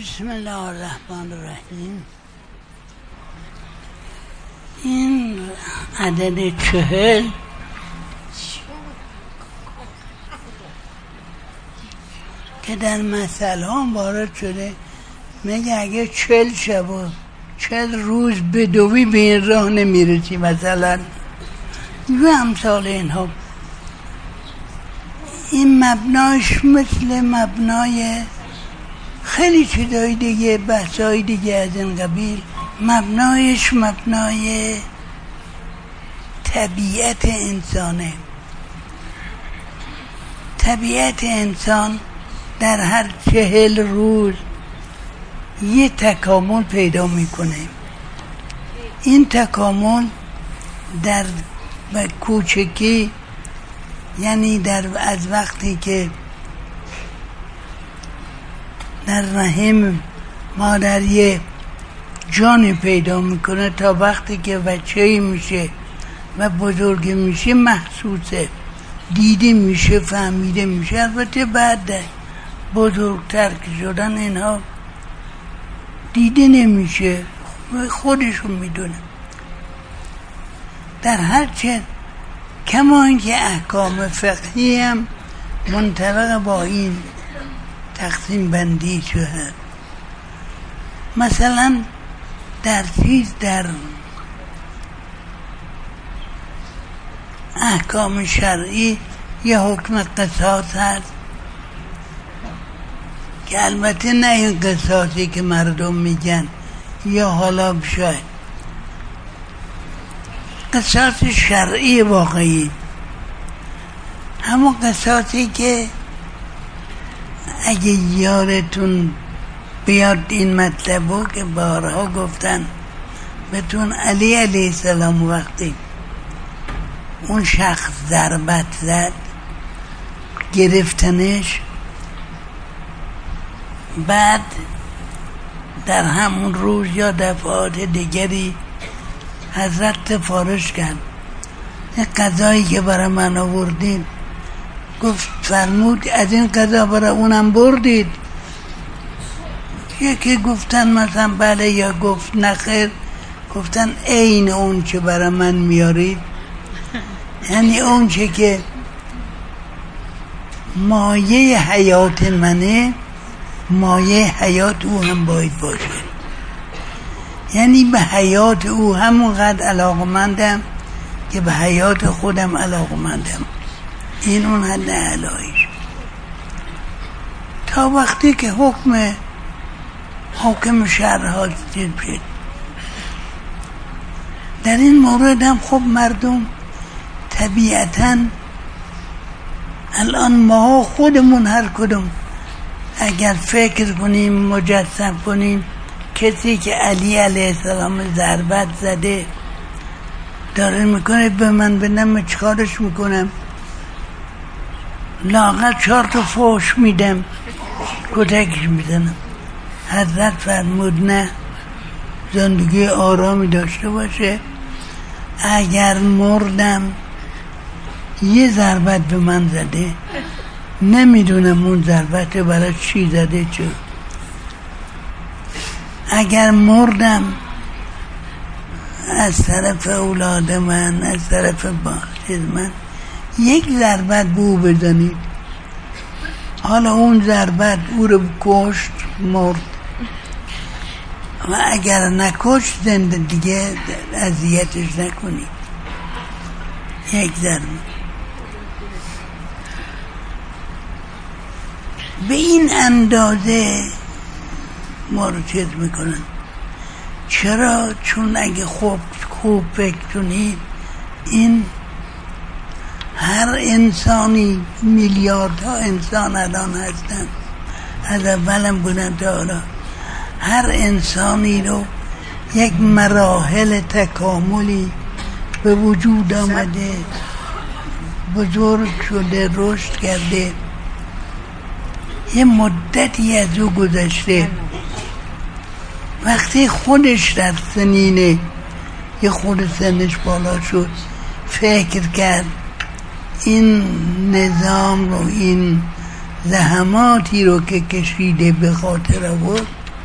بسم الله الرحمن الرحیم. این عدد 40 که در مسئله هم وارد شده، میگه اگه 40 شب و 40 روز بدوی به این راه نمیرسی مثلا و امثال اینها. این مبناش مثل مبنای خیلی چیزای دیگه، بحثای دیگه از این قبیل، مبنایش مبنای طبیعت انسانه. طبیعت انسان در هر 40 روز یه تکامل پیدا میکنه. این تکامل در کوچکی، یعنی از وقتی که در رحم مادر یه جانی پیدا میکنه تا وقتی که بچه‌ای میشه و بزرگ میشه محسوسه، دیده میشه، فهمیده میشه. البته بعد بزرگتر که شدن اینها دیده نمیشه، خودشون میدونه. در هر چه کما اینکه احکام فقهی هم منطبق با این تقسیم بندی شده. مثلا در احکام شرعی یه حکم قصاص هست که البته نه این قصاصی که مردم میگن یا حالا شاید قصاص شرعی واقعی، همون قصاصی که اگه یادتون بیاد این مطلبو که بارها گفتن بهتون، علی علیه السلام وقتی اون شخص ضربت زد گرفتنش، بعد در همون روز یا دفعات دیگری حضرت سفارش کرد این قضایی که برای من آوردین، گفت فرمود از این قضا برای اونم بردید؟ یکی گفتن مثلا بله، یا گفت نخیر، گفتن عین اون چه برای من میارید، یعنی اون چه که مایه حیات منه مایه حیات او هم باید باشه. یعنی به حیات او همونقدر علاقمندم که به حیات خودم علاقمندم. این اون حد اعلایش. تا وقتی که حکم شرع چیز شد. در این مورد هم خب مردم طبیعتاً الان ما خودمون هر کدوم اگر فکر کنیم، مجسم کنیم، کسی که علی علیه السلام ضربت زده داره میکنه به من بدم چیکارش میکنم؟ لااقل 4 تا فحش میدم، کتکش میزنم. حضرت فرمود نه، زندگی آرامی داشته باشه. اگر مردم یه ضربت به من زده، نمیدونم اون ضربت برای چی زده، چه اگر مردم از طرف اولاد من، از طرف باحث من، یک ضربت به او بزنید. حالا اون ضربت او رو کشت، مرد، و اگر نکشت زنده دیگه اذیتش نکنید. یک ضربت به این اندازه ما رو چیز میکنن. چرا؟ چون اگه خوب فکر کنید، این هر انسانی، میلیاردها انسان الان هستن، از اولم بودن تا حالا، هر انسانی رو یک مراحل تکاملی به وجود آمده، بزرگ شده، رشد کرده، یه مدتی از او گذشته. وقتی خودش در سنینه، یه خود سنش بالا شد، فکر کرد این نظام رو، این زحماتی رو که کشیده به خاطر آورد،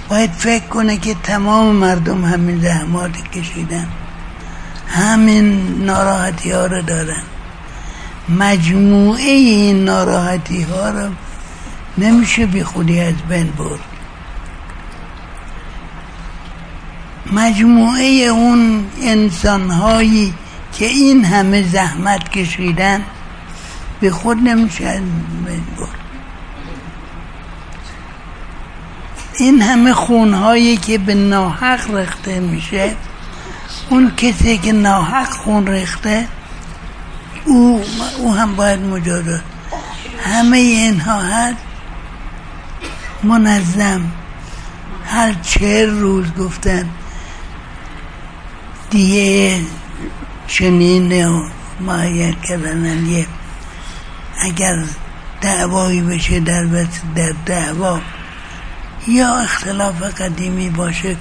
باید فکر کنه که تمام مردم همین زحمات کشیدن، همین ناراحتی ها رو دارن. مجموعه این ناراحتی ها رو نمیشه بی خودی از بین برد. مجموعه اون انسان هایی که این همه زحمت کشیدن به خود نمیشه از بین برد. این همه خونهایی که به ناحق ریخته میشه، اون کسی که ناحق خون ریخته او هم باید مجازات. همه اینها هست منظم. هر 40 روز گفتن دیگه چنین و معین کردن. یه اگر دعوایی بشه در دعوا یا اختلاف قدیمی باشه،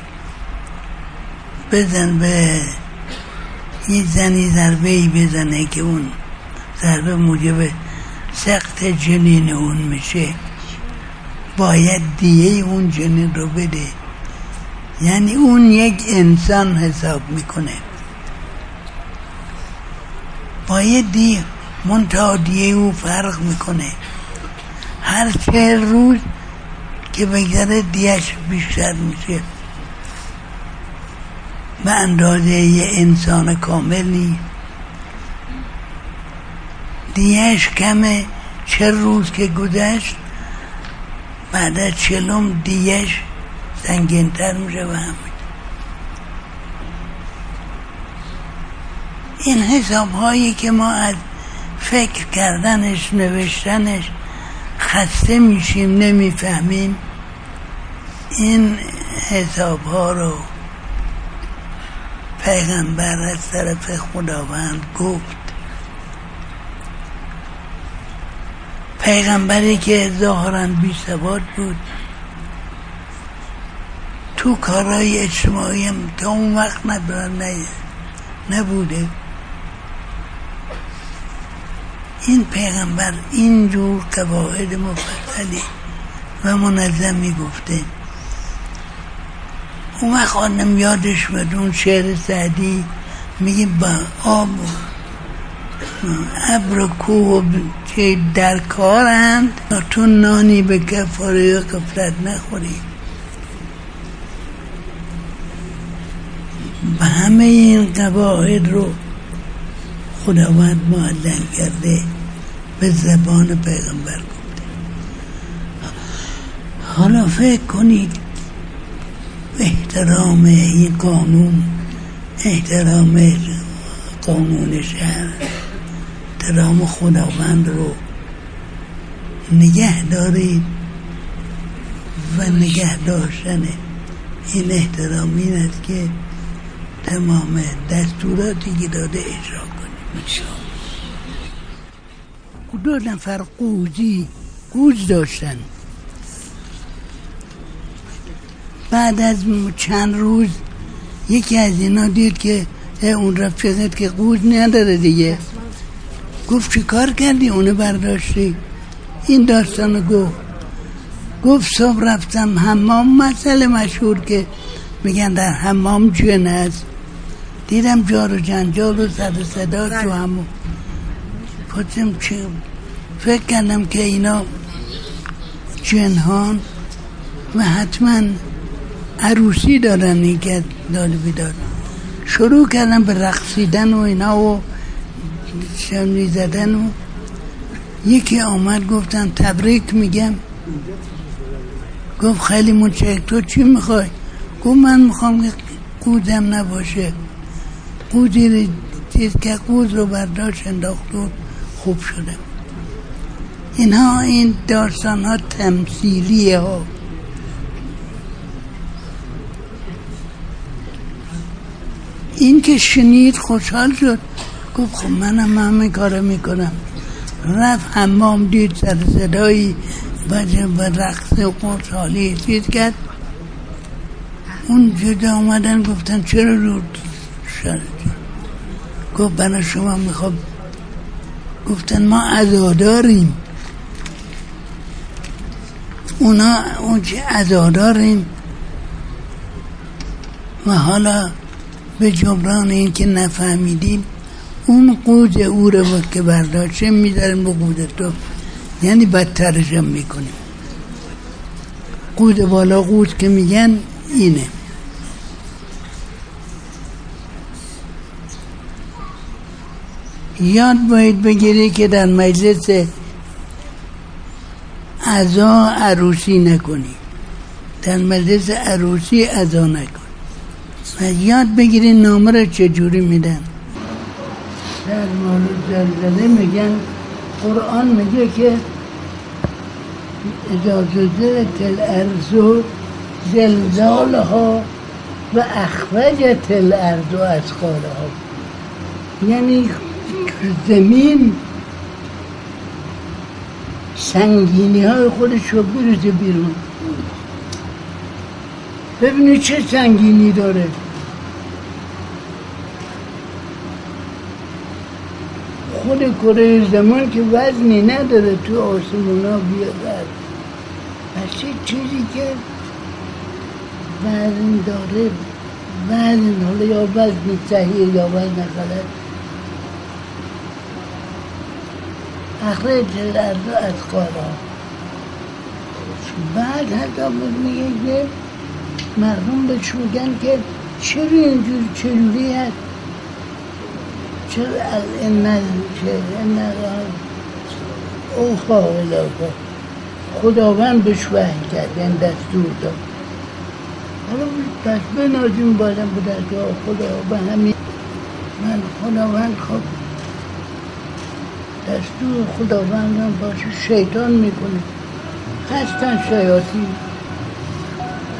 بزن به یه زنی ضربه‌ای بزنه که اون ضربه موجب سقط جنین اون میشه، باید دیگه اون جنین رو بده. یعنی اون یک انسان حساب میکنه، باید دیگه منتها دیگه او فرق میکنه. هر 40 روز که بگذره دیگهش بیشتر میشه، به اندازه یه انسان کامل نیست. دیگهش کمه. 40 روز که گذشت، بعد از 40 دیگهش سنگین‌تر میشه و همین. این حساب هایی که ما از فکر کردنش، نوشتنش خسته میشیم، نمیفهمیم، این حساب ها رو پیغمبر از طرف خداوند گفت. پیغمبری که ظاهراً بی ثبات بود، تو کارهای اجتماعی هم تا اون وقت نبوده. این پیغمبر اینجور قواعد مفصلی و منظمی گفته. اون وقت آدم یادش میاد اون شعر سعدی میگه با آب ابر و کوه که در کارند، تو نانی به کفاره یا غفلت نخوری. و همه این قواعد رو خداوند معلم کرده، به زبان پیغمبر گفته. حالا فکر کنید احترام این قانون، احترام قانون شهر، احترام خداوند رو نگه دارید و نگه داشتن این احترام این است که تمام دستوراتی که داده اجرا کنید. دو نفر قوز داشتن. بعد از چند روز یکی از اینا دید که اون رفیقت که قوز نداره دیگه، گفت چی کار کردی؟ اونو برداشتی؟ این داستانو گفت صبح رفتم حمام، مسئله مشهور که میگن در حمام جن هست، دیدم جار و جنجال و سر و صدا تو همون. پتیم فکر کردم که اینا جنهان و حتما عروسی دارن، این که داده بیدار. شروع کردم به رقصیدن و اینا و شمنی زدن و یکی آمد گفتن تبریک میگم. گفت خیلی متشکرم، تو چی میخوای؟ گفت من میخوام که قوزم نباشه. قوزی که قوز رو برداشت انداخت و خوب شدم. اینها این داستان ها تمثیلیه ها. این که شنید خوشحال شد، گفت خب منم همین کارو میکنم. رفت حمام، دید سر صدایی و رقص و خوشحالی چیز کرد. اون جدا آمدن گفتن چرا رو شد؟ گفت برای شما میخوام. گفتن ما عزاداریم. اونا اون چه عزاداریم و حالا به جبران این که نفهمیدیم اون قوت او رو که برداشته میذاریم به قوت تو، یعنی بدترش هم میکنیم. قوت بالا قوت که میگن اینه. یاد باید بگیری که در مجلس عزا عروسی نکنی، در مجلس عروسی عزا نکن و یاد بگیری نامه رو چجوری میدن. در مورد زلزله میگن، قرآن میگه که اذا زلزلت الارض زلزالها و اخرجت الارض اثقالها، یعنی زمین سنگینی های خودش رو بریزه بیرون. ببینید چه سنگینی داره. خود کره زمان که وزنی نداره تو آسمون ها بیاد، پس چیزی که وزن داره، وزن حالا یا وزن صحیح یا وزن غلط، اخرج الارض اثقالها. بعد حتی میگه که مردم بهش میگن که چرا چجوری هست، چرا این اوخا الهی خداوند بهش وحی کرد، یعنی دستور داد. حالا پس بنازیم بازم به دستور خدا به همین من خداوند خب دستور خداوند هم باشه شیطان میکنه، هستن شیاطین